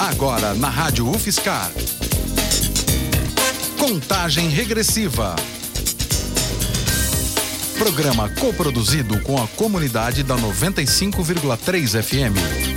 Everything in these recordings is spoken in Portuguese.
Agora na Rádio UFSCar. Contagem Regressiva. Programa coproduzido com a comunidade da 95,3 FM.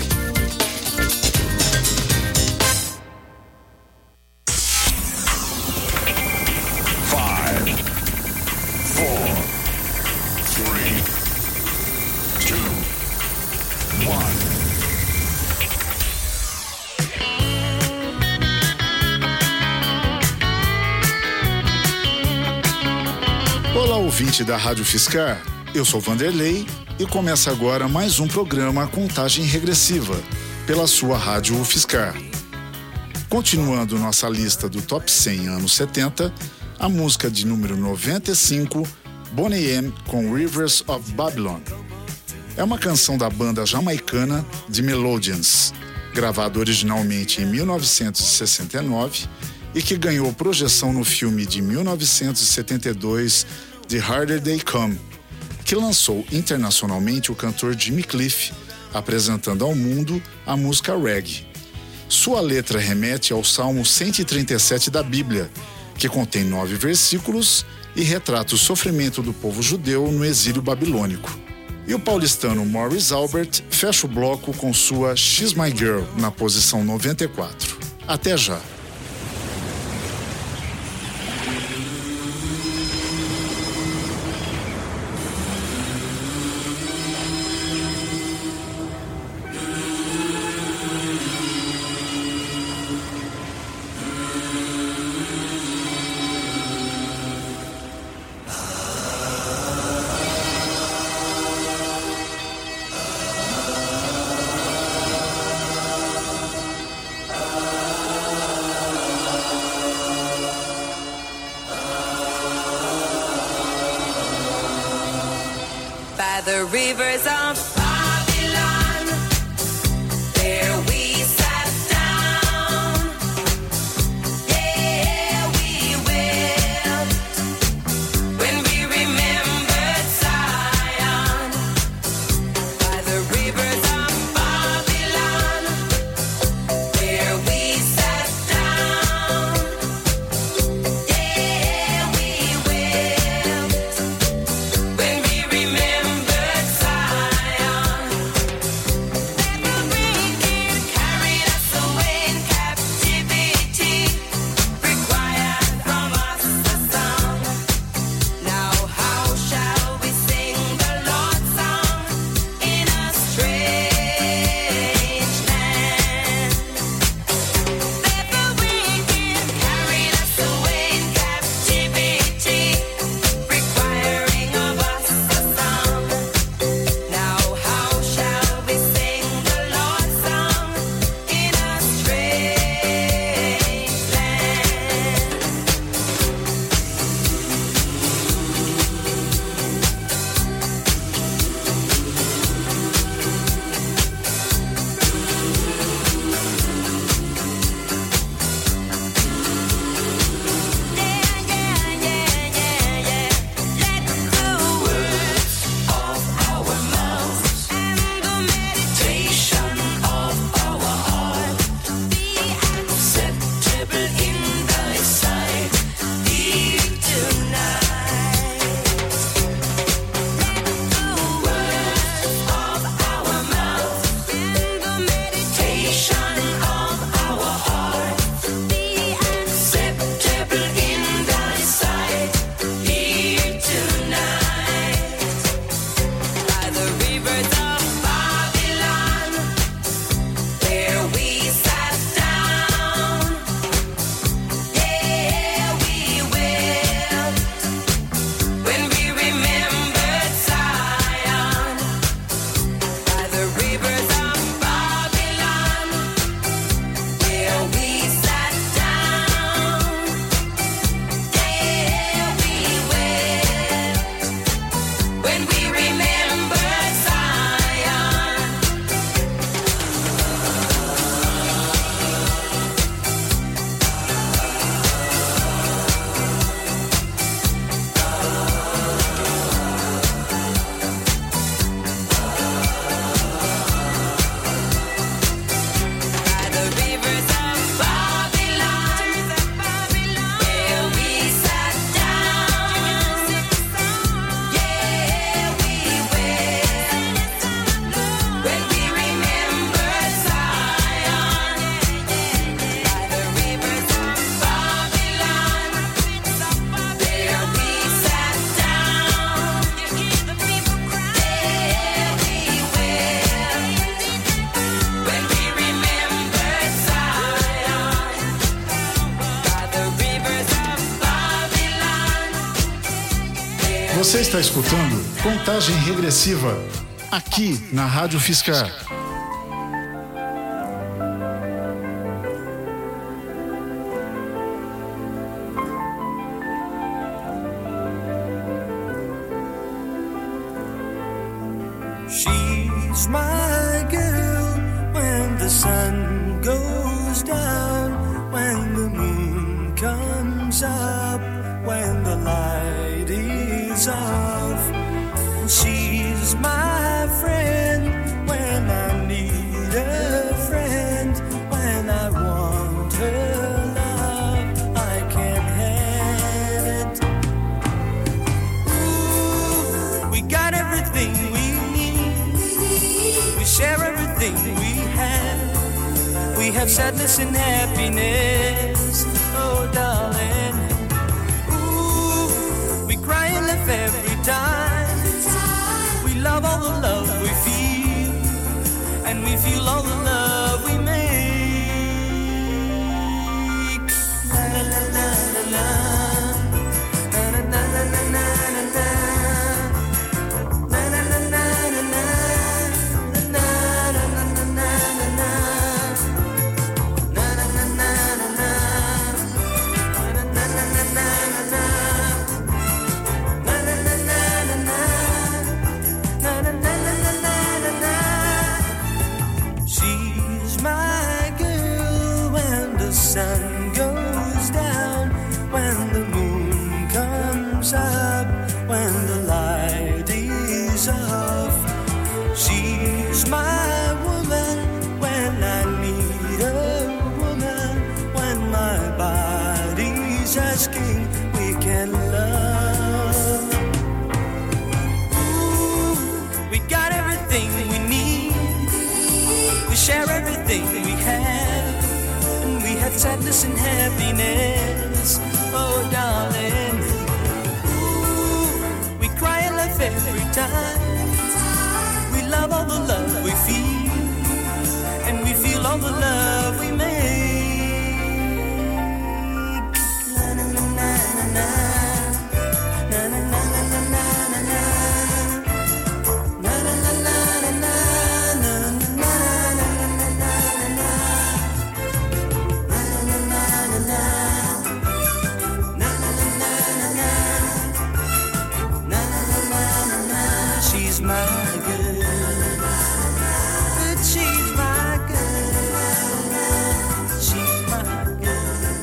Olá, ouvinte da Rádio UFSCar, eu sou Vanderlei e começa agora mais um programa Contagem Regressiva, pela sua Rádio UFSCar. Continuando nossa lista do Top 100 anos 70, a música de número 95, Boney M. com Rivers of Babylon. É uma canção da banda jamaicana The Melodians, gravada originalmente em 1969 e que ganhou projeção no filme de 1972 The Harder They Come, que lançou internacionalmente o cantor Jimmy Cliff, apresentando ao mundo a música reggae. Sua letra remete ao Salmo 137 da Bíblia, que contém 9 versículos e retrata o sofrimento do povo judeu no exílio babilônico. E o paulistano Morris Albert fecha o bloco com sua She's My Girl, na posição 94. Até já! The rivers of Babylon, there we sat down, yeah, we will, when we remembered Zion. By the rivers of Babylon, there we sat down, yeah, we will, when we remembered Zion. Você está escutando Contagem Regressiva, aqui na Rádio Fiscar. She's my girl when the sun goes down, when the moon comes up, when the light is off. And she's my friend when I need a friend, when I want her love, I can't have it. Ooh, we got everything we need, we share everything we have. We have sadness and happiness, oh darling. Ooh, we cry and laugh every time. We love all the love we feel, and we feel all the love we make. La la la la la la, la la la la la la la, la la la la la la, la la la la la la, la la la la la la, la la la la la la. She's my girl when the sun goes down, when the moon comes up, when the light is off. She's my woman when I need a woman, when my body's asking we can love. Ooh, we got everything we need, we share everything we have, and we have sadness and happiness, oh darling. Ooh, we cry and laugh every time. We love all the love we feel, and we feel all the love we make. La la la la la, la la la la la la la, la la la la la la, la la la la la. She's my girl, but she's my girl, she's my girl.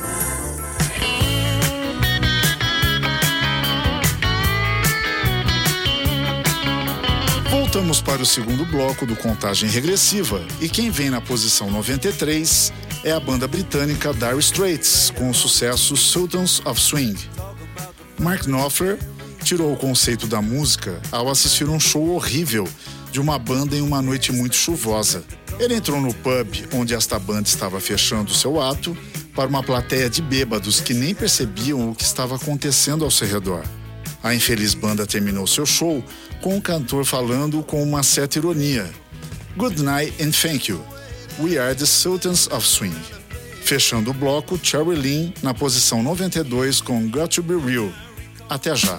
Voltamos para o segundo bloco do Contagem Regressiva, e quem vem na posição 93 é a banda britânica Dire Straits, com o sucesso Sultans of Swing. Mark Knopfler tirou o conceito da música ao assistir um show horrível de uma banda em uma noite muito chuvosa. Ele entrou no pub onde esta banda estava fechando seu ato para uma plateia de bêbados que nem percebiam o que estava acontecendo ao seu redor. A infeliz banda terminou seu show com o cantor falando com uma certa ironia: "Good night and thank you. We are the Sultans of Swing." Fechando o bloco, Cherry Lynn na posição 92 com Got to Be Real. Até já.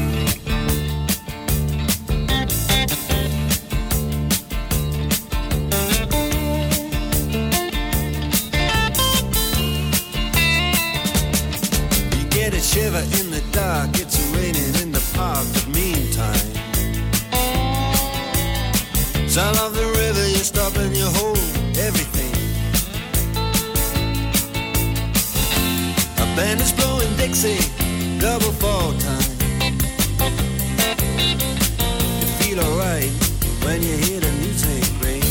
You get a shiver in the dark, it's raining in the park, but meantime, sound of the river, you stop and you hold everything. A band is blowing Dixie, double fall time. You feel alright when you hear the music ring.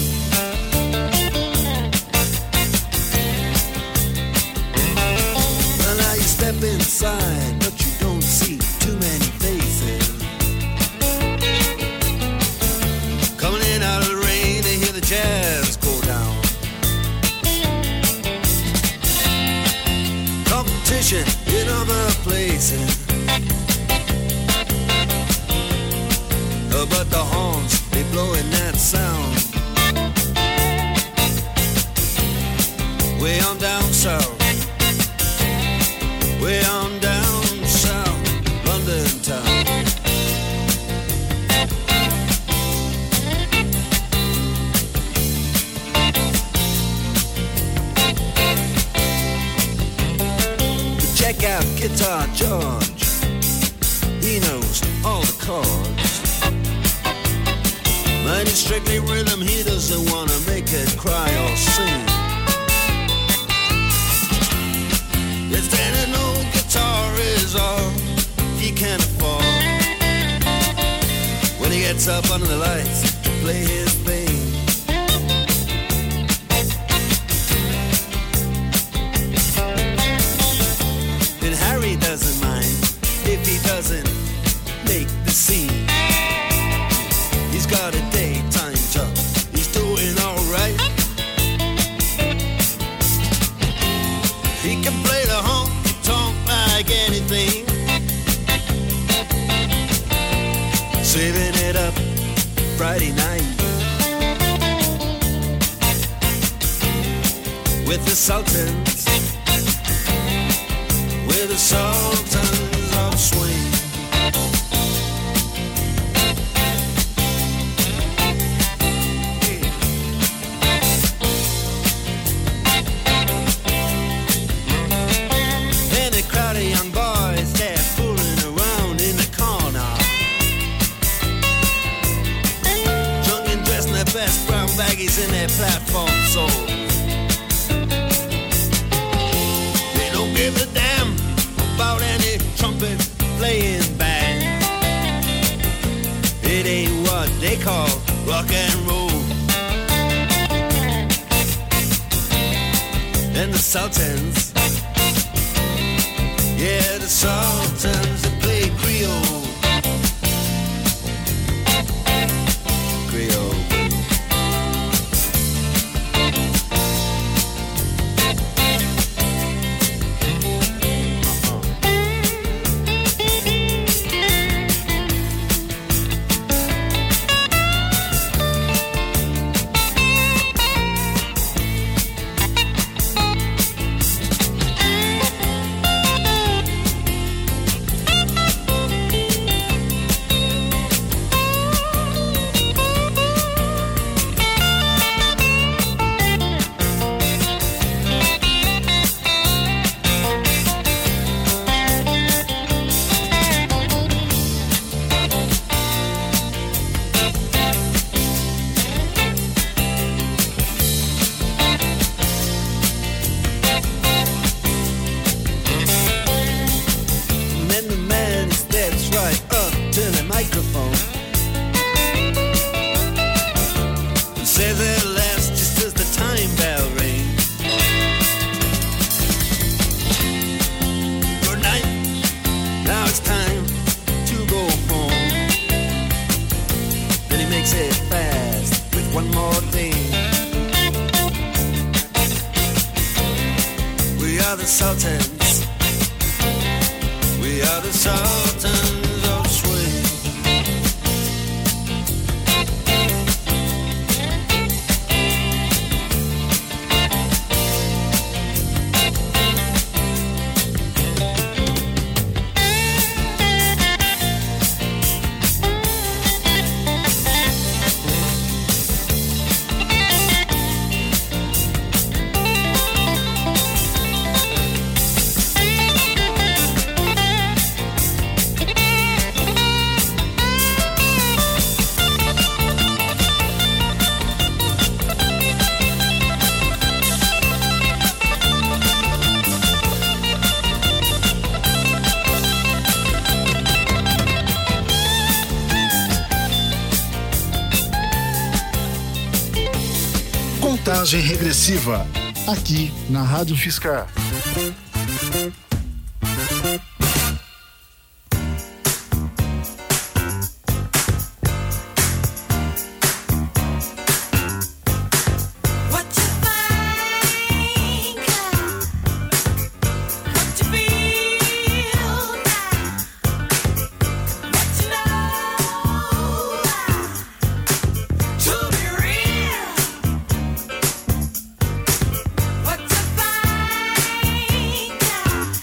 Well, now you step inside, but you don't see too many faces. Coming in out of the rain, they hear the jazz go down. Competition in other places, but the horns, they blowing that sound. Way on down south, way on down south, London town. Check out Guitar George. He knows all the chords. But it's strictly rhythm, he doesn't wanna make it cry or sing. If then an old guitar is all he can afford, when he gets up under the lights to play his thing. And Harry doesn't mind if he doesn't make the scene. He's got a daytime job, he's doing alright. He can play the honky-tonk like anything, saving it up Friday night with the Sultans, with the Sultans of Swing. And a crowd of young boys, they're fooling around in the corner, drunk and dressed in their best brown baggies in their platform soles. They don't give a damn about any trumpet playing band. It ain't what they call rock and roll. And the Sultans, yeah, the Sultans that play Creole. Creole. Contagem regressiva, aqui na Rádio Fiscar. What to find?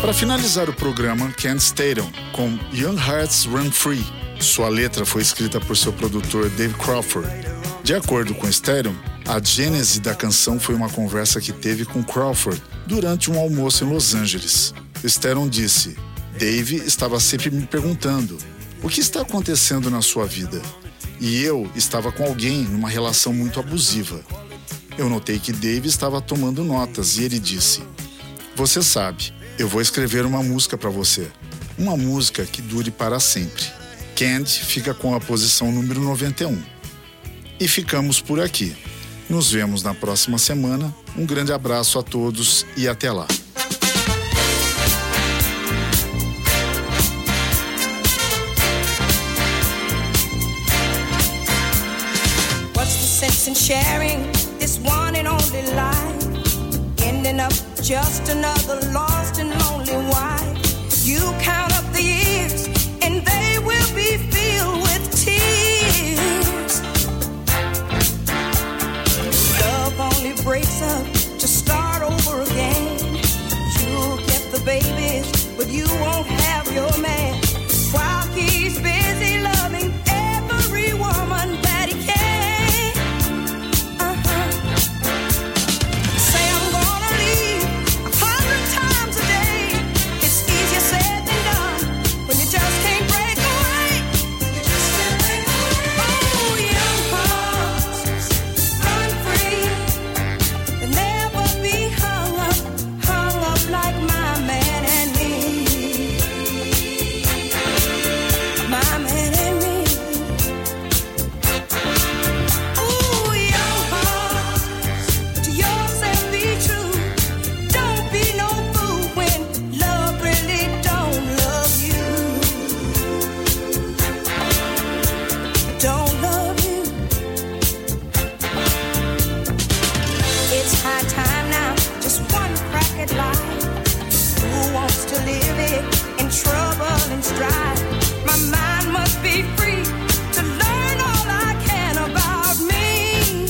Para finalizar o programa, Kent Staton, com Young Hearts Run Free. Sua letra foi escrita por seu produtor Dave Crawford. De acordo com Staton, a gênese da canção foi uma conversa que teve com Crawford durante um almoço em Los Angeles. Staton disse: Dave estava sempre me perguntando: o que está acontecendo na sua vida? E eu estava com alguém numa relação muito abusiva. Eu notei que Dave estava tomando notas e ele disse: você sabe, eu vou escrever uma música para você. Uma música que dure para sempre. Kent fica com a posição número 91. E ficamos por aqui. Nos vemos na próxima semana. Um grande abraço a todos e até lá. What's the sense in sharing this one and only life? Ending up just another lost and lonely wife. You count up the years and they will be filled with tears. Love only breaks up to start over again. You'll get the babies, but you won't have your man. While he's busy loving every woman that he can. Say I'm gonna leave 100 times a day. It's easier said than done when you just can't break away. Oh, young hearts, run free. They'll never be hung up like my man and me. My man and me. Ooh, young hearts, to yourself be true. Don't be no fool when love really don't love you. Don't love you. It's high time now, just one crack at life. Who wants to live it in trouble and strife? My mind must be free to learn all I can about me.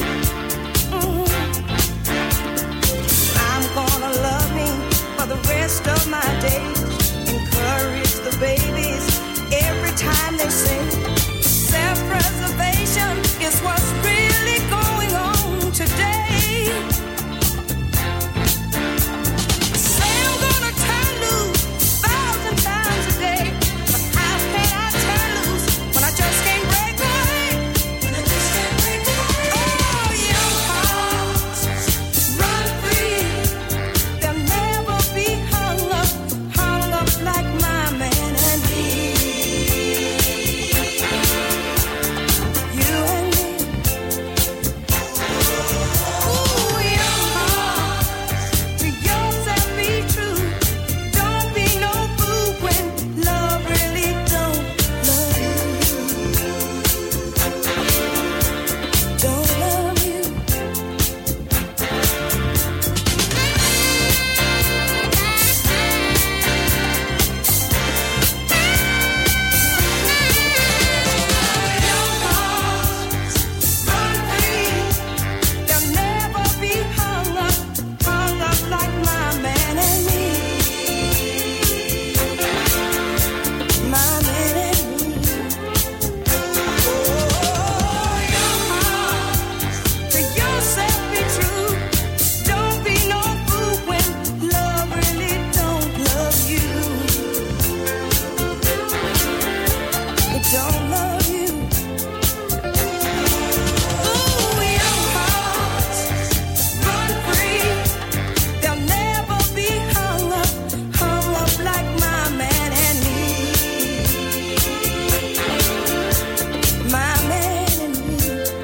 I'm gonna love me for the rest of my days. Encourage the babies every time they sing. Self-preservation is what's really going on today. Say I'm gonna turn loose 1,000 times a day, but how can I turn loose when I just can't break away? Oh, young hearts, run free. They'll never be hung up like my man and me. You and me. Ooh, young hearts, to yourself be true. Don't be no fool when love really don't love you. Don't love you. Young hearts, run free. They'll never be hung up like my man and me. My man and me. Oh, young hearts, to yourself be true. Don't be no fool when love really don't love you. It don't love you. Ooh, young hearts, run free. They'll never be hung up like my man and me. My man and me.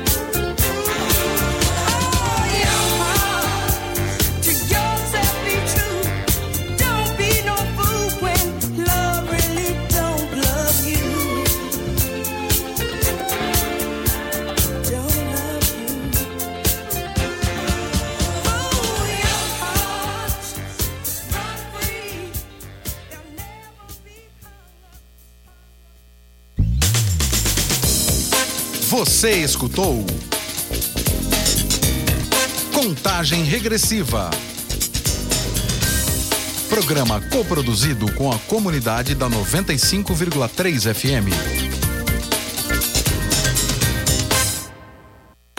Oh, young hearts, to yourself be true. Don't be no fool when love really don't love you. Don't love you. Oh, young hearts, run free. They'll never be Você escutou Contagem Regressiva. Programa coproduzido com a comunidade da 95,3 FM.